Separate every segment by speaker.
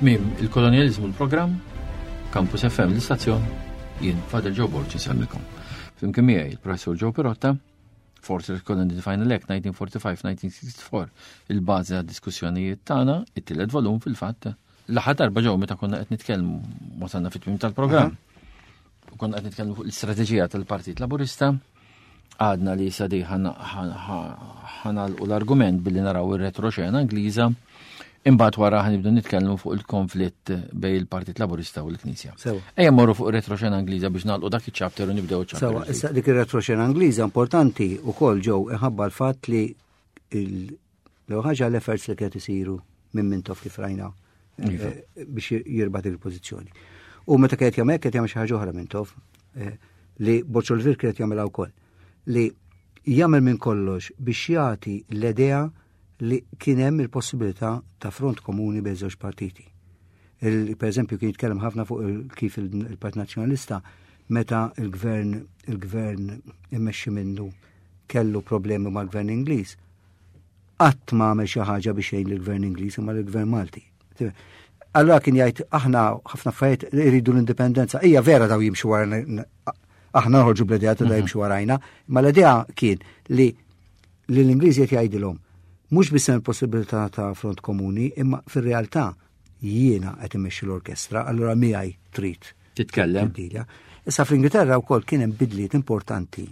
Speaker 1: Tmiem il-kolonializmu l-programm, Campus FM l-istazzjon, jien Fadel Joe Borġi semmilkom. Flimkien miegħi il-Professur Joe Pirotta, Force Colony Final Act 1945-1964, il-bażi għad-diskussjonijiet tagħna, it-tielet volum fil-fatt. L-aħħar darba ġew meta konna qed nitkellmu wasalna fit-tmiem tal-programm. Konna qed nitkellmu fuq l-istrateġija tal-Partit Laburista. Għadna li sadi ħanalqu l-argument billi naraw ir-retroxena Ingliża. Imbagħad wara ħanibdu nitkellmu fuq il-konflitt bejn il-Partit Laburista u l-Knisja. Ejja mmorru fuq ir-retroxena Ingliża biex nagħlqu dak iċ-chapter u nibdew iċ-chapter.
Speaker 2: Sewa, issa dik ir-retroxena Ingliża importanti wkoll ġew inħabba l-fatt li l-ħaġa l-efforts li qed isiru minn Mintoff kif rajna biex jirbat il-pożizzjoni. U meta qed jagħmel xi ħaġa oħra Mintoff li Boċolvir qed jagħmilha wkoll li jagħmel minn kollox biex jagħti l-idea li kien hemm il-possibilità ta' front komuni bejn żewġ partiti. Per eżempju kien jitkellem ħafna fuq kif il-Partit Nazzjonalista meta il-gvern immexxi minnu kellu problemi mal-gvern Ingliż. Qatt ma għamel xi ħaġa biex jgħin lill-gvern Ingliż imma lill-gvern Malti. Allura kien jgħid aħna ħafna affarijiet iridu l-indipendenza. Hija vera daw jimxu wara aħna nħorġu bl-idea ta' jimxu warajna, ma l-idea kien li l-Ingliżi qed jgħidilhom mhux biss hemm il-possibilità ta' front komuni, imma fir-realtà jiena qed immexxi l-orkestra, allura miegħi trid
Speaker 1: titkellem.
Speaker 2: Issa fl-Ingilterra wkoll kien hemm bidliet importanti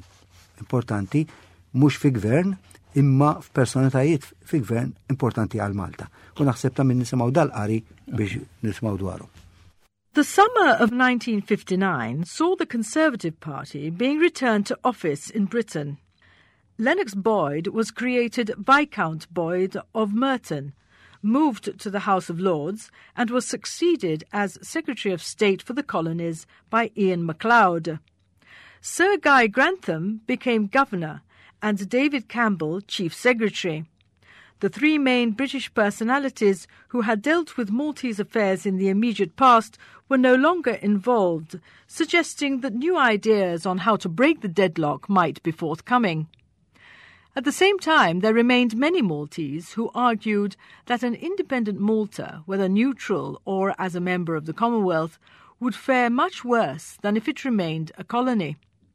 Speaker 2: mhux fi gvern imma f'personalitajiet fi gvern importanti għal Malta. U naħseb ta' min nisimgħu dal-qari biex nisimgħu dwarhom.
Speaker 3: The summer of 1959 saw the Conservative Party being returned to office in Britain. Lennox Boyd was created Viscount Boyd of Merton, moved to the House of Lords, and was succeeded as Secretary of State for the Colonies by Ian MacLeod. Sir Guy Grantham became Governor, and David Campbell Chief Secretary. The three main British personalities who had dealt with Maltese affairs in the immediate past were no longer involved, suggesting that new ideas on how to break the deadlock might be forthcoming. At the same time, there remained many Maltese who argued that an independent Malta, whether neutral or as a member of the Commonwealth, would fare much worse than if it remained a colony.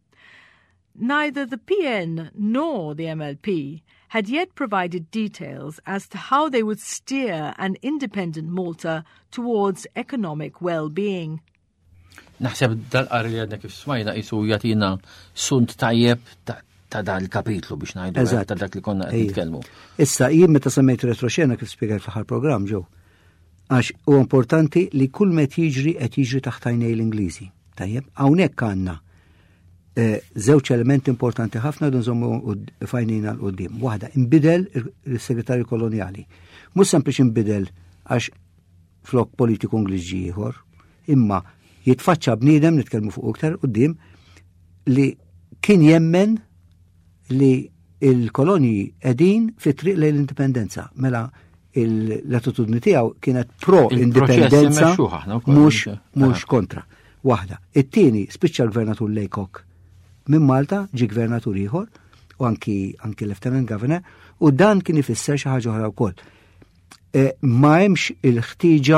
Speaker 3: Neither the PN nor the MLP had yet provided details as to how they would steer an independent Malta towards economic well-being.
Speaker 1: Naħseb dal-qari li għadna kif smajna jisu jatina sunt tajjeb ta' dal-kapitlu biex ngħidu ta' dak li konna qed nitkellmu.
Speaker 2: Issa jien meta semmejt retroxena kif spjegat fl-aħħar programm ġew. Għax huwa importanti li kull met jiġri qed jiġri taħt għajnej l-Ingliżi. Tajjeb, hawnhekk għandna żewġ elementi importanti ħafna dun nżommu fajnina l-qoddim. Waħda, imbidel il-segretarju koloniali. Mhux sempliċi imbidel għax flok politiku Ingliż ieħor, imma jitfaċċa bniedem nitkellmu fuq iktar qudiem li kien jemmen li il-kolonji qegħdin fit-triq lejn l-indipendenza. Mela l-attitudni tiegħu kienet pro-indipendenza mhux kontra. Waħda. It-tieni spiċċa l-gvernatur Laycock minn Malta ġi gvernatur ieħor u anki Lieutenant Governor u dan kien ifisser xi ħaġa oħra wkoll. Ma hemmx il-ħtieġa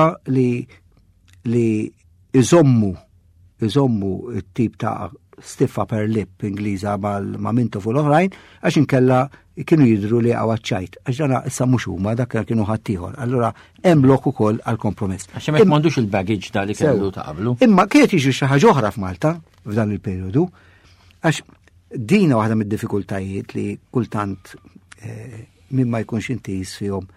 Speaker 2: li iżommu t-tip ta' stiffa per lip Ingliża ma' Mintoff u l-oħrajn għax inkella kienu jidhru li għawaċċajt. Għax dan issa mhux huma dak kienu ħaddieħor. Allura hemm lok ukoll għal kompromess.
Speaker 1: Għax hemmhekk m'għandux il-baggage da li kellu ta' qablu.
Speaker 2: Imma kienet jiġri xi ħaġa oħra f'Malta f'dan il-perjodu għax dina waħda mid-diffikultajiet li kultant min ma jkunx intis fihom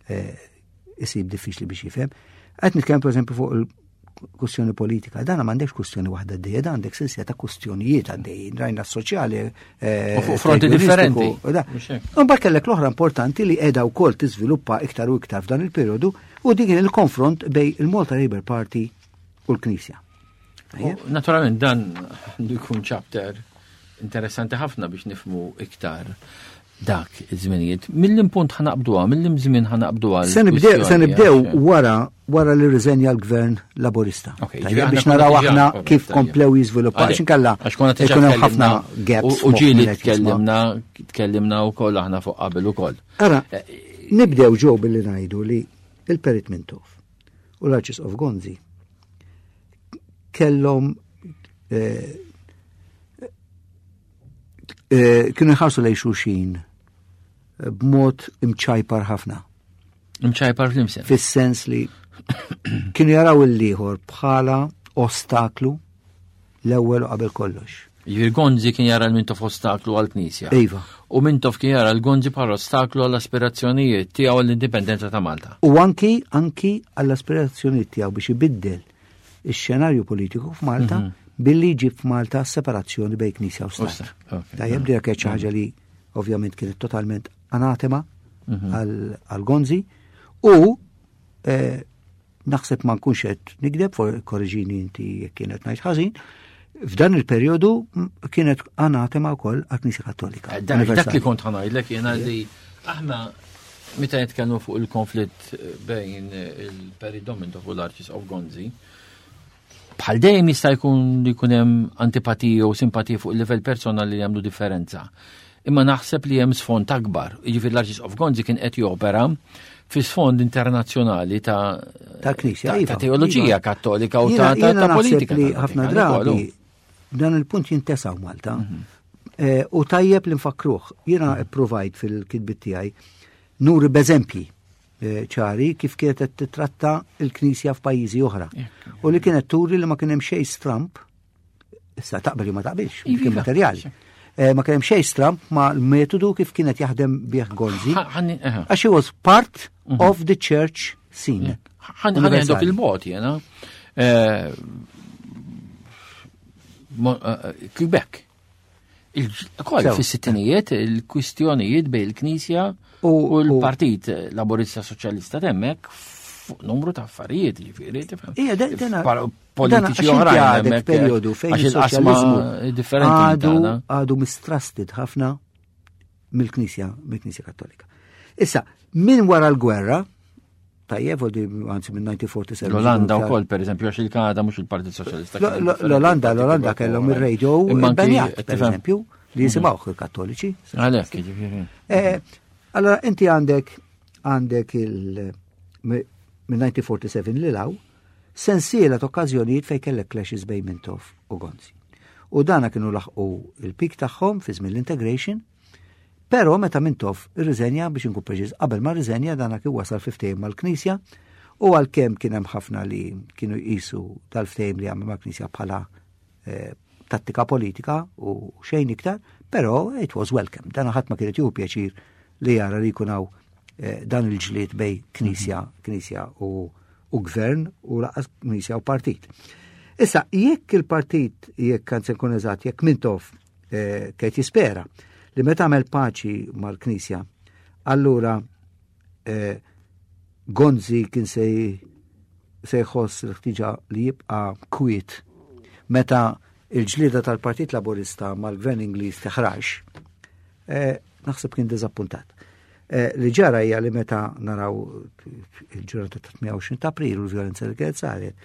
Speaker 2: isib diffiċli biex jifhem. Qed nitkellem pereżempju fuq il-kwistjoni politika. Dan m'għandekx kwistjoni waħda għaddejja, dan għandek silsila ta' kwistjonijiet għaddejjin, rajna soċjali
Speaker 1: fuq fronti differenti.
Speaker 2: Imbagħad kellek l-oħra importanti li qiegħda wkoll tiżviluppa iktar u iktar f'dan il-perjodu u dik kien il-konfront bejn il-Malta Labour Party u l-Knisja.
Speaker 1: Naturalment dan għandu jkun chapter interessanti ħafna biex nifmu iktar dak iż-żminijiet. Mill-impunt ħanaqbduha, mill-imżmien ħanaqbduha.
Speaker 2: Se nibdew wara li riżenja l-Gvern Laburista. Biex naraw aħna kif komplew jiżviluppaw x'inkella jkun hemm ħafna gaps.
Speaker 1: U ġieli tkellimna wkoll aħna fuq qabel ukoll.
Speaker 2: Ara, nibdew ġew billi ngħidu li il-Perit Mintoff u l-Arċisqof Gonzi kellhom kienu jħarsu lejn xulxin b'mod imċajpar ħafna.
Speaker 1: Imċajpar fl-imsen.
Speaker 2: Fis-sens li kienu jaraw il-liħor bħala ostaklu l-ewwel u qabel kollox.
Speaker 1: Gonzi kien jara l-Mintoff ostaklu għal-Knisja.
Speaker 2: Iva.
Speaker 1: U Mintoff kien jara l-Gonzi bħala ostaklu għall-aspirazzjonijiet tiegħu għall-indipendenza ta' Malta.
Speaker 2: U anki għall-aspirazzjonijiet tiegħu biex ibiddel ix-xenarju politiku f'Malta billi jġib f'Malta separazzjoni bejn Knisja u Stat. Tajjeb dik kienet xi ħaġa li ovvjament kienet totalment anatema għal-Gonzi u naħseb ma nkunx qed nikdeb, korriġini inti jekk kienet ngħid ħażin, f'dan il-perjodu kienet anatema wkoll għall-Knisja Kattolika.
Speaker 1: Dak li kont ħanajdlek jiena li aħna meta nitkellmu fuq il-konflitt bejn il-Peridom u l-Arċisqof Gonzi, bħal dejjem jista' jkun li jkun hemm antipatija u simpatija fuq il-livell personali li jagħmlu differenza. Imma naħseb li hemm sfond akbar. Jiġifieri l-Arċisqof Gonzi kien qed jopera fi sfond internazzjonali ta'
Speaker 2: Knisja,
Speaker 1: ta' teoloġija kattolika u ta' politika.
Speaker 2: Li ħafna drabi dan il-punt jintesaw Malta u tajjeb li nfakruh. Jiena provajt fil-kitbit tiegħi nuri b'eżempji ċari kif kienet titratta il-Knisja f'pajjiżi oħra. U li kienet turi li ma kien hemm xejn stramp, issa taqbel ma taqbilx, kien materjali. Ma kien hemm xejn stramp ma' l-metodu kif kienet jaħdem bih Gonzi. Għax he was part of the church scene.
Speaker 1: Ħanħedok il-bot jena. Quebec. Koll fis-sittinijiet il-kwistjonijiet bejn il-Knisja u l-Partit Laburista Soċjalista temmek numru ta' affarijiet ġifieri tifhem. Politiċi oħrajn hemmhekk
Speaker 2: perjodu fejn
Speaker 1: il-soċjaliżmu differenti
Speaker 2: għadu mistrusted ħafna mill-Knisja Kattolika. Issa, min wara l-gwerra, tajjeb, għanzi minn 1947.
Speaker 1: L-Olanda wkoll pereżempju għax il-Kanada mhux il-Partit Soċjalista.
Speaker 2: L-Olanda kellhom ir-radio imbanjat, pereżempju, li jisimgħuh il-Kattoliċi.
Speaker 1: Għalhekk jiġifieri.
Speaker 2: Allora inti għandek minn 1947 li law sensiela t-okkażjonijiet fejn kellek clashes bejn Mintoff u Gonzi. U dana kienu laħqu il-pik tagħhom fi żmien l-integration, però meta Mintoff irriżenja biex inkun preċiż qabel ma rriżenja dana kien wasal fiftehim mal-Knisja u għalkemm kien hemm ħafna li kienu jqisu tal-ftehim li għamel mal-Knisja bħala tattika politika u xejn iktar, però it was welcome. Dana ħadd ma kienet jieħu pjaċir li jara li jkun hawn dan il-ġlied bej Knisja u gvern u laqas Knisja u partit. Issa, jekk il-partit, jekk kan se nkun eżatt, jekk Mintoff kien jispera li meta għamel paċi mal-Knisja, allura Gonzi kien se jħoss l-ħtiġa li jibqa' kwiet meta il-ġlieda tal-Partit Laburista mal-Gvern Ingliż teħrax, naħseb kien diżappuntat. Li ġara hija li meta naraw il-ġurnata ta' 28 ta' April u l-vjolenza li kienet saret,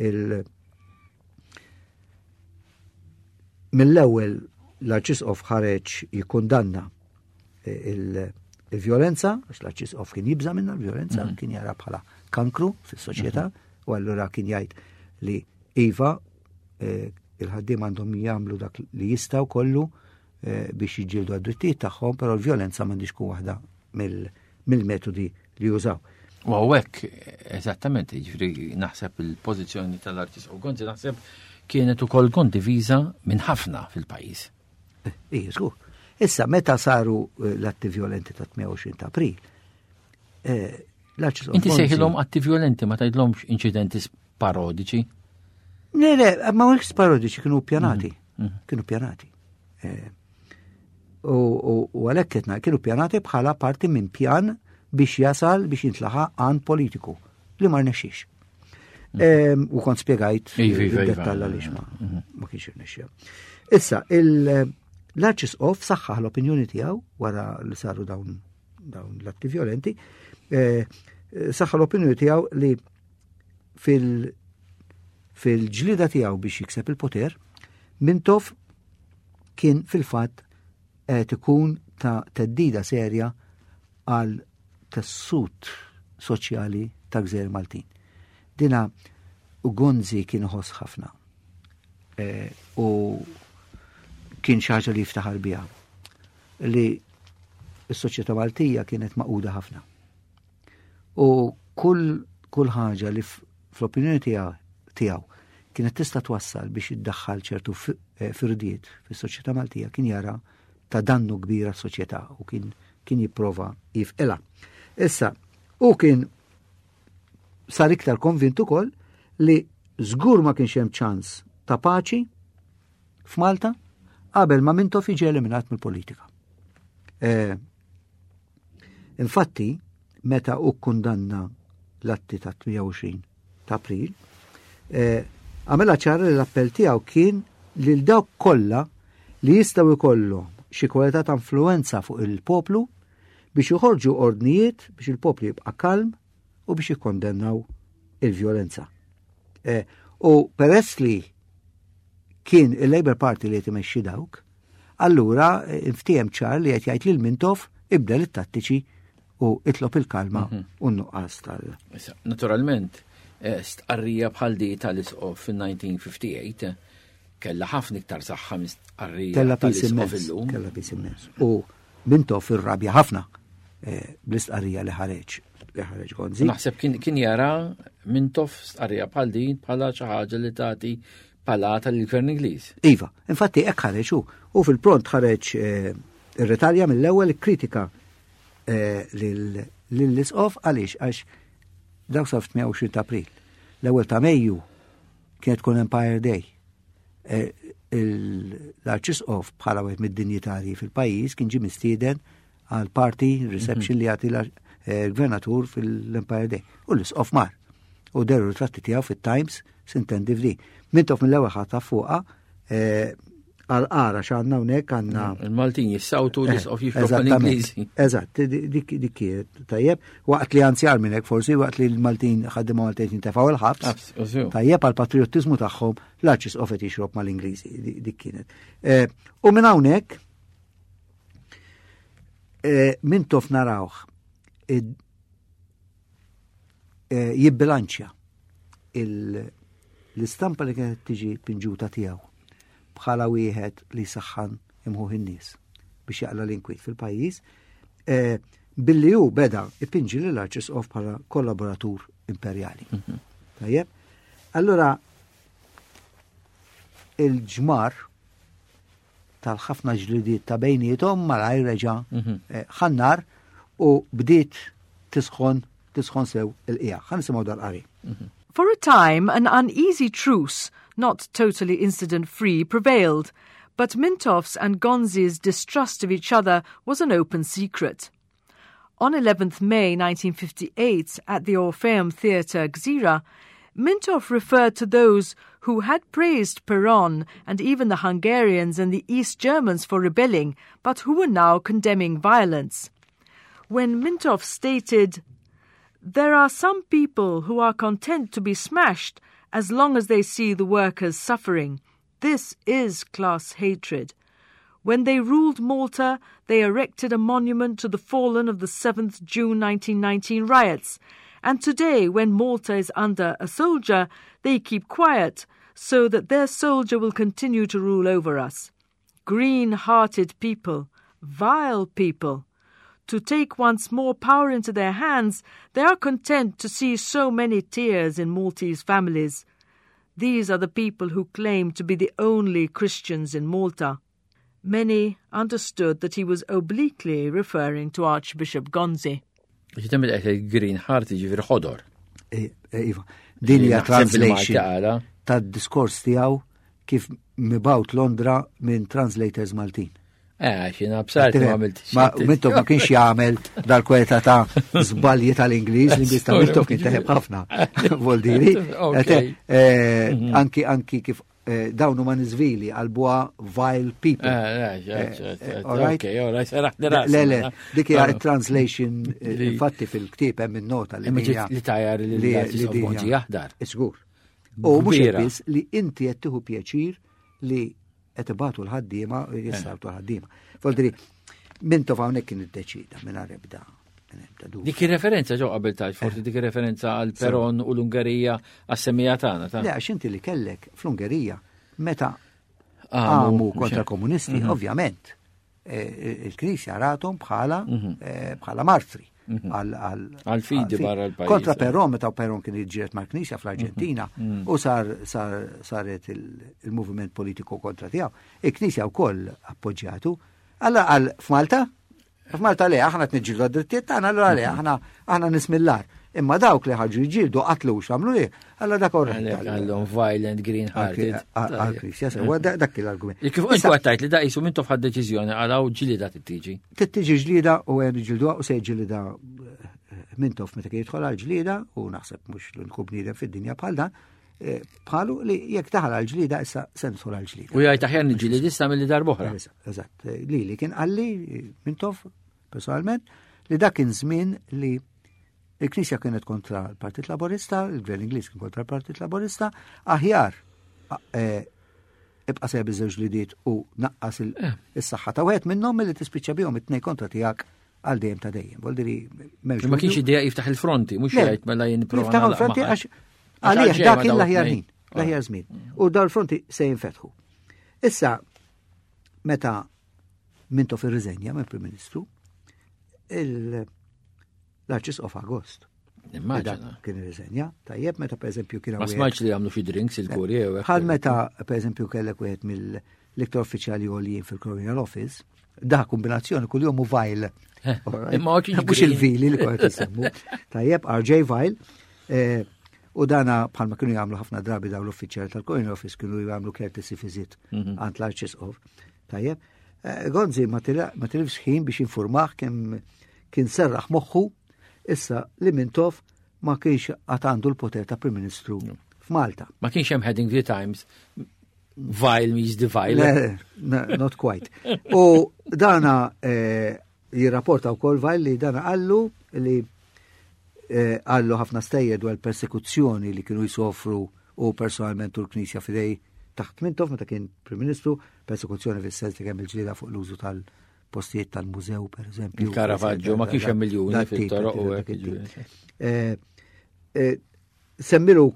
Speaker 2: mill-ewwel l-Arċisqof ħareġ jikkundanna il-vjolenza, għax l-Arċisqof kien jibża minna l-vjolenza, kien jara bħala kankru fis-soċjetà, u allura kien jgħid li iva il-ħaddiem għandhom jagħmlu dak li jistgħu kollu biex jiġġieldu għad-drittijiet tagħhom, però l-vjolenza m'għandix tkun waħda mill-metodi li jużaw.
Speaker 1: U hawnhekk eżattament, jiġifieri naħseb il-pożizzjoni tal-Arċisqof Gonzi naħseb kienet ukoll kondiviża minn ħafna fil-pajjiż.
Speaker 2: Żgur. Issa meta saru l-atti violenti ta' 28 ta' April, l-Arċisqof Gonzi.
Speaker 1: Inti sejħilhom atti violenti ma tgħidlhomx inċidenti parodiċi?
Speaker 2: Le, ma mhux parodiċi, kienu pjanati. Kienu pjanati. U għalhekk qed kienu pjanati bħala parti minn pjan biex jasal biex jintlaħa għan politiku li ma rnexxix. U kont spjegajt id-dettall għaliex ma kienx irnexxija. Issa l-Arċisqof saħħaħ l-opinjoni tiegħu wara li saru dawn l-atti violenti, saħħaħ l-opinjoni tiegħu li fil-ġlida tiegħu biex jikseb il-poter, Mintoff kien fil-fatt ikun ta' teddida serja għal tessut soċjali ta' Gżejjer Maltin. Dina u Gonzi kien ħoss ħafna. U kien xi ħaġa li jiftaħar biha. Li s-soċjetà Maltija kienet maquda ħafna. U kull ħaġa li fl-opinjoni tiegħu kienet tista' twassal biex iddaħħal ċertu firdiet fis-soċjetà Maltija kien jara ta' dannu kbira s-soċjetà u kien jipprova jifqilha. Issa, u kien sar iktar konvint ukoll li żgur ma kienx hemm ċans ta' paċi f'Malta qabel ma Mintoff jiġi eliminat mill-politika. Infatti, meta u kundanna l-atti ta' 28 ta' April, għamela ċara li l-appell tiegħu kien lil dawk kollha li jistgħu jkollhom xi kwalità ta' influenza fuq il-poplu biex joħorġu ordnijiet biex il-poplu jibqa' kalm u biex jikkondennaw il-vjolenza. U peress li kien il-Labour Party li jtimexxi dawk, allura inftihem ċar li qed jgħid lil Mintoff ibdel it-tattiċi u itlob il-kalma u n-nuqqas tal.
Speaker 1: Naturalment, stqarrija bħal di tal-isqof fil-1958 kella ħafna iktar saħħa mistqarrija tal-isqof illum.
Speaker 2: Kella pis immens. U Mintoff irrabja ħafna bl-istqarrija li ħareġ Gonzi.
Speaker 1: Naħseb kien jara Mintoff stqarrija bħal din bħala xi ħaġa li tagħti palata lill-Gvern Ingliż.
Speaker 2: Iva, infatti hekk ħareġ u fil-pront ħareġ ir-retalja mill-ewwel kritika lill-isqof għaliex għax dawk sa 28 ta' April. L-ewwel ta' Mejju kienet tkun Empire Day. L-Arċisqof bħala wieħed mid-dinjitarji fil-pajjiż kien ġie mistieden għal party reception li jagħti l-gvernatur fil-Empire Day. U l-isqof mar. U deru ritratti tiegħu fit-Times sintendi f'di. Mintoff mill-ewwel ħadd fuqha għal-qara x'għandna hawnhekk għandna.
Speaker 1: Il-Maltin jissawtu l-isqof jifloħu l-Ingliżi.
Speaker 2: Eżatt, dik kienet tajjeb. Waqt li anzjar minn hekk forsi waqt li l-Maltin ħaddimha Maltin jintefgħu il-ħabs. Tajjeb għall-patriottiżmu tagħhom l-Arċisqof qed jixrob mal-Ingliżi, dik kienet. U minn hawnhekk Mintoff narawh jibbilanċja l-istampa li kienet tiġi pinġuta tiegħu bħala wieħed li saħħan imħuħ in-nies biex jaqla l-inkwiet fil-pajjiż, billi hu beda ipinġi l-Arċisqof bħala kollaboratur imperjali. Tajjeb? Allura il-ġmar tal-ħafna ġlidiet ta' bejniethom malajr reġa' ħannar u bdiet tisħon sew il-qija. Ħansimgħu dal-qari.
Speaker 3: For a time, an uneasy truce, not totally incident-free, prevailed, but Mintoff's and Gonzi's distrust of each other was an open secret. On 11th May 1958, at the Orpheum Theatre, Gżira, Mintoff referred to those who had praised Peron and even the Hungarians and the East Germans for rebelling, but who were now condemning violence. When Mintoff stated, "There are some people who are content to be smashed as long as they see the workers suffering. This is class hatred. When they ruled Malta, they erected a monument to the fallen of the 7th June 1919 riots. And today, when Malta is under a soldier, they keep quiet so that their soldier will continue to rule over us. Green-hearted people, vile people. To take once more power into their hands, they are content to see so many tears in Maltese families. These are the people who claim to be the only Christians in Malta." Many understood that he was obliquely referring to Archbishop Gonzi.
Speaker 1: Ġitemil għet green heart ġifir ħodor.
Speaker 2: Iva, din hija translation tad-diskors tiegħu kif mibawt Londra minn translators Maltin.
Speaker 1: Xina b'sarti ma għamilt.
Speaker 2: Mintoff ma kienx jagħmel dal-kwalità ta' żbalji tal-Ingliż li bista Mintoff kien teħeb ħafna. Voldiri. Anki kif dawnu ma nizvili għalbuha vile people. Le, dik hija translation infatti fil-ktieb hemm in-nota
Speaker 1: li tajjar li jaħdar.
Speaker 2: Isgur. U mhux biss li inti qed tieħu pjaċir li qed ibatu l-ħaddiema u jistgħu l-ħaddiema. Voldiri, Mintoff hawnhekk kien iddeċida mingħajr ebda
Speaker 1: Dik referenza ġo qabel taġ, forsi dik referenza għal Peron u l-Ungerija għas-semmija tagħna ta'.
Speaker 2: Le għax inti li kellek fl-Ungerija meta għamu kontra komunisti, ovvjament, il-Knisja ratom bħala martri.
Speaker 1: Għal-fidi barra l-pajjiż.
Speaker 2: Kontra Peron, meta Peron kien jiġġiet mal-Knisja fl-Arġentina u saret il-moviment politiku kontra tiegħu. Il-Knisja wkoll appoġġjatu. Alla f'Malta le, aħna t-nġildu għad-drittijiet tagħna, allura le, aħna nismillar. Imma dawk li ħarġu jġildu qatlu x'għamlu alla dak
Speaker 1: għallhom violent green hearted.
Speaker 2: Għal-Knisja, dak l-argument.
Speaker 1: Kif intu għattajt li da jisu mintu fħad deċiżjoni għalaw ġilida t-tiġi?
Speaker 2: T-tiġi ġlida u għen ġildu u se ġilida mintof meta kien jidħol għal-ġlida u naħseb mhux l-kubnida fid-dinja bħal dan. Bħalu li jek taħal għal-ġlida issa sensu għal-ġlida.
Speaker 1: U jgħaj taħjar nġilid issa mill-li darboħra.
Speaker 2: Eżatt. Li kien għalli mintof personalment li dak kien żmien li il-Knisja kienet kontra l-Partit Laborista, il-Gvern Ingliż kien kontra l-Partit Laborista, aħjar ibqa' sebi żewġ lidiet u naqqas is-saħħa ta' wieħed minnhom milli tispiċċa bihom it-tnejn kontra tiegħek għal dejjem ta' dejjem. Voldiri
Speaker 1: ma kienx idea jiftaħ il-fronti, mhux jgħid mela jipprova.
Speaker 2: Jiftaħ il-fronti għax għaliex dak kien l-aħjar ħin, l-aħjar żmien. U dawn il-fronti se jinfetħu. Issa meta Mintoff irriżenja mill-Prim Ministru, l-Arċisqof Agost.
Speaker 1: Immaġina.
Speaker 2: Kien irriżenja, tajjeb meta pereżempju kien
Speaker 1: ma smajtx li jagħmlu xi drinks il-Kurjew.
Speaker 2: Bħal meta pereżempju kellek wieħed mill-iktar uffiċjali għoljin fil-Colonial Office, da kombinazzjoni kuljum u vajl. Mhux il-vili li kont isemmu. Tajjeb RJ Vile. U dana bħalma kienu jagħmlu ħafna drabi dawn l-uffiċjali tal-Colonial Office kienu jagħmlu courtesy visit għand l-Arċisqof. Tajjeb. Gonzi ma tilifx ħin biex informaħ kien serraħ moħħu issa li Mintoff ma kienx għatandu l-poter ta' Prim Ministru f'Malta.
Speaker 1: Ma kienx hemm heading the Times vile means the vile.
Speaker 2: Not quite. U dana jirrapporta wkoll Vile li dana għallu li għallu ħafna stejjed u għal-persekuzzjoni li kienu jisofru u personalment u l-Knisja fidej taħt Mintoff meta kien Prim Ministru, persekuzzjoni fis-sens li kemm il-ġlieda fuq l-użu tal-postijiet tal-mużew, per eżempju.
Speaker 1: Il-Caravaggio ma kienx hemm miljuni fit-toroq u
Speaker 2: hekk. Semmilu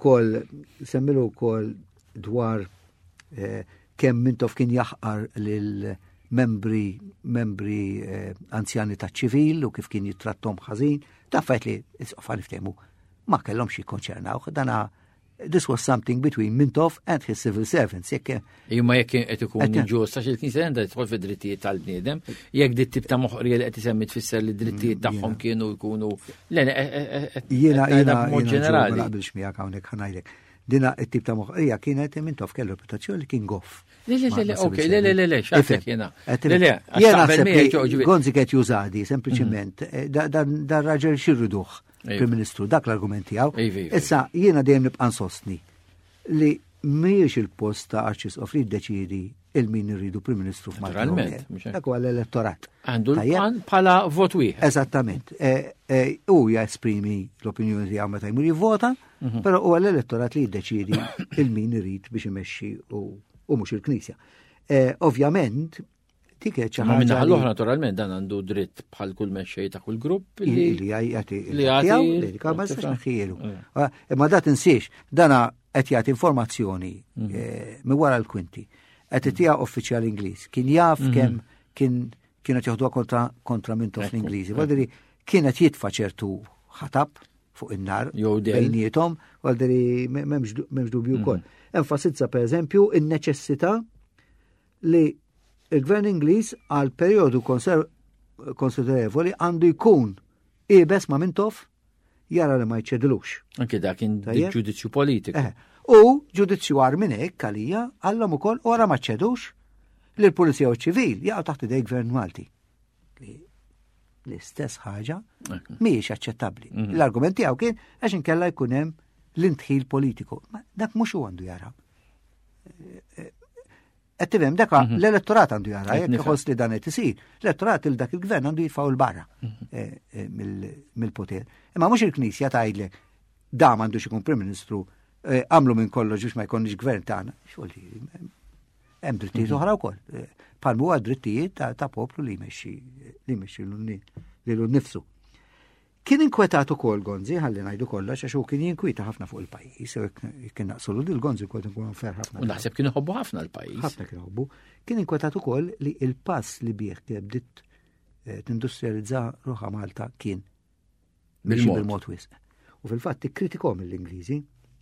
Speaker 2: wkoll dwar kemm Mintoff kien jaħqar lil membri anzjani taċ-ċivil u kif kien jittrattom ħażin, taffajt li isqofa niftehmu ma kellhomx jikkonċernawh. This was something between Mintoff and his civil servants.
Speaker 1: Imma jekk qed ikun ġust għax il-Knisja għandha tidħol fid-drittijiet tal-bniedem, jekk dit tip ta' moħqrija li qed isemmi tfisser li d-drittijiet tagħhom kienu jkunu
Speaker 2: jiena mod ġenerali. Ma naqbilx miegħek hawnhekk ħanajdlek. Dina t-tip ta' moħqrija kienet Mintoff kellu reputazzjoni li kien goff.
Speaker 1: Le, xafek jena.
Speaker 2: Jena Gonzi kiet jużadi, sempliciment, dar raġel xirriduħ, Prim Ministru, dak l-argument tiegħu. Issa jiena dejjem nibqa' nsostni li mhijiex il-post ta' Arċisqof li jiddeċiedi il-min irridu Prim Ministru f'Malta. Dak huwa l-elettorat.
Speaker 1: Għandu bħala vot wieħed.
Speaker 2: Eżattament. U jesprimi l-opinjoni tiegħu meta jmur jivvota, però huwa l-elettorat li jiddeċiedi il-min irid biex imexxi u mhux il-Knisja. Ovvjament, tiket ċaħġa.
Speaker 1: Minna ħall-oħra naturalment dan għandu dritt bħal kull mexxej ta' kull grupp
Speaker 2: li jagħti ma jistax naħħielu. Imma da tinsiex, dana qed jagħti informazzjoni minn wara l-kwinti. Qed itija uffiċjal Ingliż. Kien jaf kemm kienet jaħduha kontra Mintoff l-Ingliżi. Għaldiri kienet jitfa' ċertu ħatab fuq in-nar bejniethom, għaldiri m'hemmx dubju wkoll. Enfasizza pereżempju in-neċessità li il-Gvern Ingliż għal perjodu konsiderevoli għandu jkun ibes ma' Mintoff jara li ma jċedilux.
Speaker 1: Anke dak kien ġudizzju politiku.
Speaker 2: U ġudizzju għar minn hekk għalija għallhom ukoll ora ma ċedux li l-Pulizija u ċivil jaqgħu taħt idej Gvern Malti. L-istess ħaġa mhijiex aċċettabbli. L-argument tiegħu kien għax inkella jkun hemm l-intħil politiku. Dak mhux hu għandu jara. Għettivem, daka l-elettorat għandu jara, jekk jħoss li dan isir, l-elettorat il-dak il-gvern għandu jitfaw il-barra mill-poter. Imma mux il-Knisja tajdle, dam għandu xikun Prim Ministru, għamlu minn kollox biex ma jkonniġ gvern tagħna. Xogħol hemm drittijiet oħra wkoll. Palmu huwa drittijiet ta' poplu li jmexxi lil nifsu. Kien inkwetat ukoll Gonzi, ħalli ngħidu kollox, għax hu kien jinkwita ħafna fuq il-pajjiż, kien naqsulu lil Gonzi kont nkun fer ħafna.
Speaker 1: U naħseb kien iħobbu ħafna l-pajjiż.
Speaker 2: Ħafna kien iħobbu. Kien inkwetat ukoll li il-pass li bih kien bdiet tindustrializza ruħha Malta kien bil-mod wisq. U fil-fatt tikkritikohom l-Ingliżi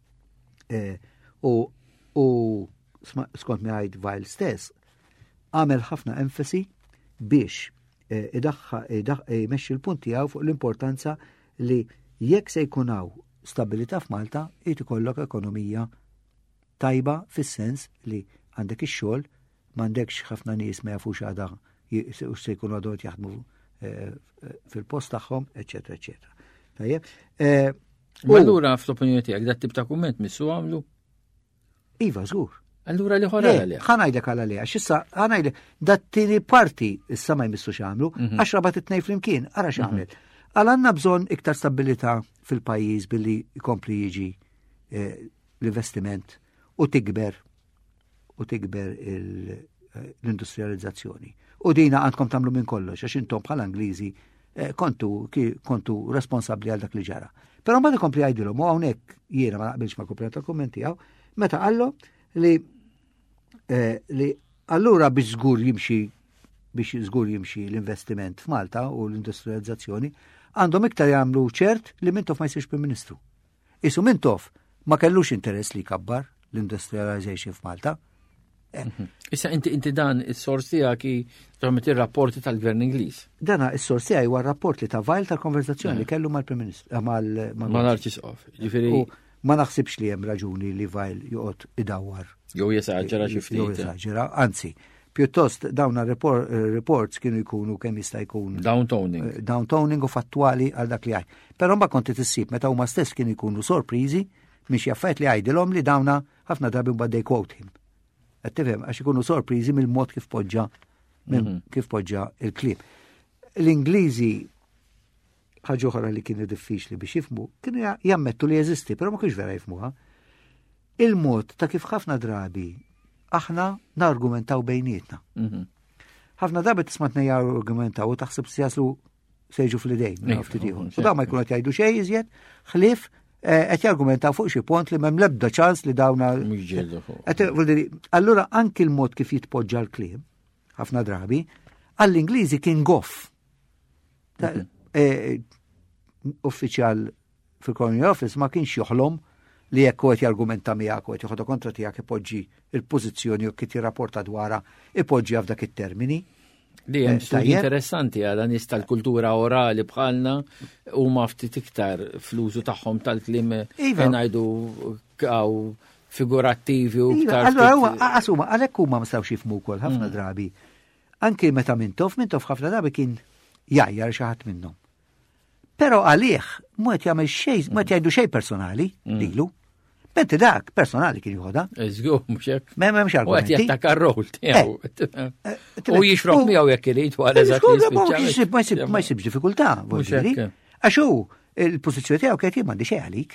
Speaker 2: u skont mi għajd Weil stess għamel ħafna enfasi biex jmexxi l-punt tiegħu fuq l-importanza li jekk se jkun hawn stabilità f'Malta jrid ikollok ekonomija tajba fis-sens li għandek ix-xogħol m'għandekx ħafna nies ma jafux għadha se jkunu għadhom jaħdmu fil-post tagħhom, eċetera, eċetera. Tajjeb.
Speaker 1: Allura fl-opinjoni tiegħek dat tip ta' kumment missu għamlu?
Speaker 2: Iva, żgur.
Speaker 1: Allura li ħora għalih.
Speaker 2: Ħanajdek għal għalih, għax issa ħanajdek dat-tieni parti issa ma jmissu x'għamlu, għax rabat it-tnejn flimkien, ara x'għamel. Għal għandna bżonn iktar stabilità fil-pajjiż billi jkompli jiġi l-investiment u tikber l-industrializzazzjoni. U dina għandkom tagħmlu minn kollox, għax intom bħala Ingliżi kontu responsabbli għal dak li ġara. Però ma nikompli għajdilhom u hawnhekk jiena ma naqbilx mal-kumplament tal-kummenti tiegħu, meta qallu li allura biex żgur jimxi l-investiment f'Malta u l-industrializzazzjoni għandhom iktar jagħmlu ċert li Mintoff ma jsirx Prim Ministru. Isu Mintoff ma kellux interess li jkabbar l-industrialization f'Malta.
Speaker 1: Issa inti dan is-sors tiegħek tagħmel ir-rapporti tal-Gvern Ingliż.
Speaker 2: Dana is-sors tiegħi huwa rapport li ta' Weil tal-konverzazzjoni li kellu mal-Prim Ministru
Speaker 1: mal-Arċisqof. Ġifieri
Speaker 2: ma naħsibx li hemm raġuni li Weil joqgħod idawwar.
Speaker 1: Jew jesaġġera xi ftit.
Speaker 2: Jew jesaġġera, anzi, pjuttost dawn reports kienu jkunu kemm jista' jkun downtoning u fattwali għal dak li għaj. Però ma konti tissib meta huma stess kienu jkunu sorpriżi miex jaffajt li għajdilhom li dawna ħafna drabi mbagħad they quote him. Qed tifhem għax ikunu sorpriżi mill-mod kif poġġa il-kliem. L-Ingliżi ħaġa oħra li kienu diffiċli biex jifhmu, kienu jammettu li jeżisti, però ma kienx vera jifhmuha. Il-mod ta' kif ħafna drabi aħna nargumentaw bejnietna. Ħafna drabi tisma' tnejn argumentaw u taħseb se jaslu sejġu fl-idejn. U da ma jkunu qed jgħidu xejn iżjed, ħlief qed jargumentaw fuq xi punt li m'hemm l-ebda ċans li dawna. Allura anki l-mod kif jitpoġġa l-kliem ħafna drabi għall-Ingliżi kien goff. Uffiċjal fil-Colonial Office ma kienx joħlom li jekk qed jargumenta miegħek u qed joħodha kontra tiegħek ipoġġi il-pożizzjoni u kif jirrapporta dwarha ipoġġi f'dak it-termini.
Speaker 1: Li hemm studji interessanti għal nies tal-kultura orali bħalna huma ftit iktar fl-użu tagħhom tal-kliem ngħidu għaw figurattivi u iktar.
Speaker 2: Allura asuma għalhekk huma ma stawx jifhmu wkoll ħafna drabi. Anke meta Mintoff ħafna drabi kien jgħajjar xi ħadd minnhom. Però għalih ma qed jagħmel xejn, ma qed jgħidu xejn personali lilu. Benti dak personali kien jħoda.
Speaker 1: Eżgur, mhux hekk.
Speaker 2: M'hemmx argumenti.
Speaker 1: U qed jattakka r-rol tiegħu. U jixrob miegħu jekk irid wara eżatt
Speaker 2: ma jsibx diffikultà. Għax hu il-pożizzjoni tiegħu kien m'għandi xejn għalik.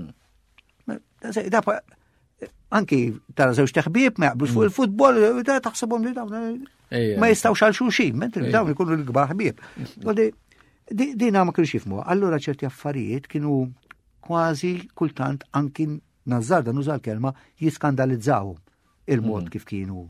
Speaker 2: Anki tara żewġ teħbieb ma jaqblux fuq il-futbol, taħsebhom li dawn ma jistgħux għal xulxin, mentri dawn ikunu l-kbar ħbieb. Dina ma kienx jifhmu. Allura ċerti affarijiet kienu kważi kultant anki nażżar dan uża l-kelma jiskandalizzaw il-mod kif kienu.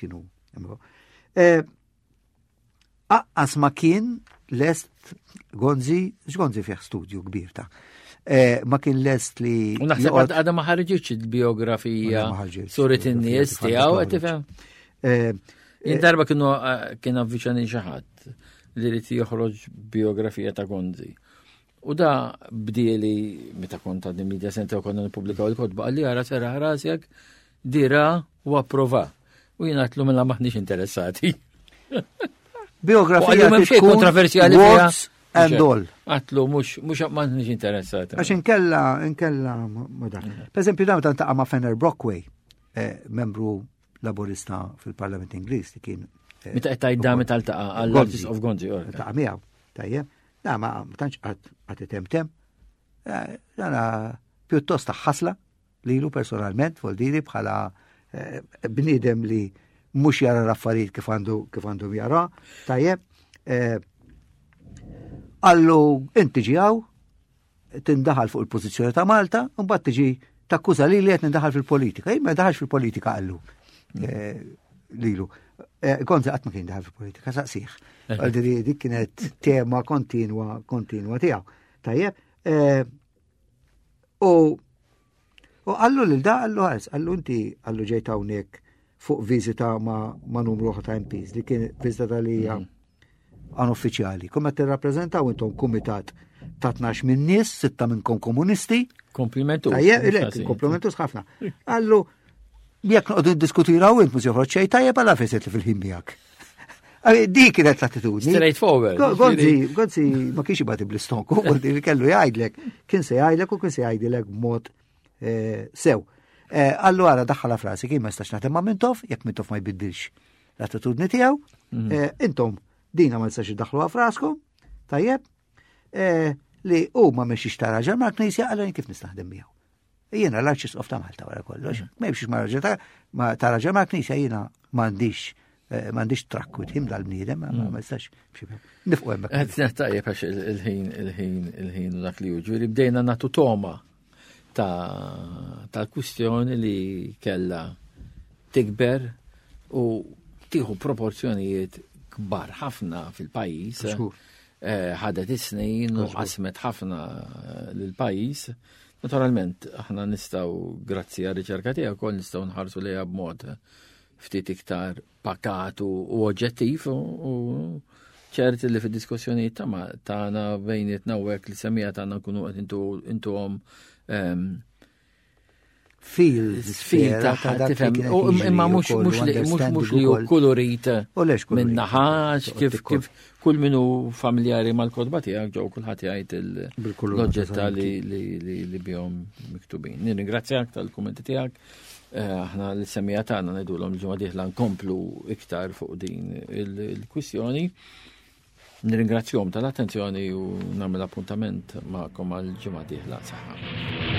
Speaker 2: Aqqas ma kien lest Gonzi fih studju kbir ta' ma kien lest li.
Speaker 1: U naħseb għadha ma ħarġitx il-biografija suret in-nies tiegħu qed tifhem. Jien darba kien avviċani xi ħadd li rid joħroġ biografija ta' Gonzi. U da bdieli meta kont għadni Media Center u konna nippubblikaw il-kodba għalli għara sera ħrasjak dira u approva. U jien għatlu mela maħniex interessati.
Speaker 2: Biografija tkun
Speaker 1: kontroversjali
Speaker 2: words and all.
Speaker 1: Għatlu mux maħniex interessati.
Speaker 2: Għax inkella modar. Per esempio da meta ma' Fenner Brockway, membru laborista fil-Parlament Ingliż li kien.
Speaker 1: Meta qed da meta ltaqa' għall-Artist of Gonzi.
Speaker 2: Taqa' miegħu, tajjeb. Da ma tantx qatt temtem. Dana pjuttost ħasla lilu personalment voldiri bħala bniedem li mhux jara l-affarijiet kif għandu jara. Tajjeb. Għallu, inti ġijaw, tindaħal fuq il-pozizjoni ta' Malta, un bat tiġi takkuża li qed nindaħal fil-politika. Ma daħal fil-politika għallu. Lilu. Gonza qatt ma kien daħal fil-politika, saqsih. Għaldiri dik kienet tema kontinwa tiegħu. Tajjeb. U għallu l-da, għallu inti għallu ġejt hawnhekk fuq viżita ma' numru ta' MPs li kien viżita li għan uffiċjali. Kum qed tirrappreżentaw intom kumitat ta' 12 minn nies, 6 minnkom komunisti.
Speaker 1: Komplimentus.
Speaker 2: Tajjeb, komplimentus ħafna. Għallu, jekk noqogħdu diskutiraw int mhux joħroġ xejn tajjeb għal feset li fil-ħin miegħek. Dik kienet l-attitudni.
Speaker 1: Straight forward.
Speaker 2: Gonzi ma kienx ibati bl-istonku, li kellu jgħidlek, kien se jgħidlek u kien se jgħidilek b'mod sew. Allura daħħala frasi kien ma jistax nagħtem ma' Mintoff, jekk Mintoff ma jbiddilx l-attitudni tiegħu, intom dina ma jistax iddaħħluha fraskom, tajjeb, li ma mexiex ta' raġel ma' Knisja għalli kif nistaħdem miegħu. Jiena l-Arċisqof ta' Malta wara kollox, ma jibxiex ma' raġel ta' raġel ma' Knisja jiena m'għandix trakkut him dal-bniedem, ma jistax nifqu hemmhekk.
Speaker 1: Qed tajjeb għax il-ħin u dak li ġifieri bdejna nagħtu toma tal-kwistjoni li kellha tikber u tieħu proporzjonijiet kbar ħafna fil-pajjiż. Ħadet is-snin u qasmet ħafna lill-pajjiż. Naturalment, aħna nistgħu grazzi għar riċerka tiegħek ukoll nistgħu nħarsu lejha b'mod ftit iktar pakat u oġġettiv u ċert li fid-diskussjonijiet tagħna bejnietna u hekk li semmija tagħna nkunu qed intuhom
Speaker 2: fil
Speaker 1: ta' tifhem imma mhux li hu kolorit minn naħax kif kull minnu familjari mal-kodba tiegħek ġew kulħadd jgħid l-oġġetta li bihom miktubin. Nirringrazzjak tal-kummenti tiegħek. Aħna l-semmija tagħna ngħidulhom l-ġimgħa dieħla nkomplu iktar fuq din il-kwistjoni. Nirringrazzjahom tal-attenzjoni u nagħmel appuntament magħkom għal ġimgħa dieħla saħħa.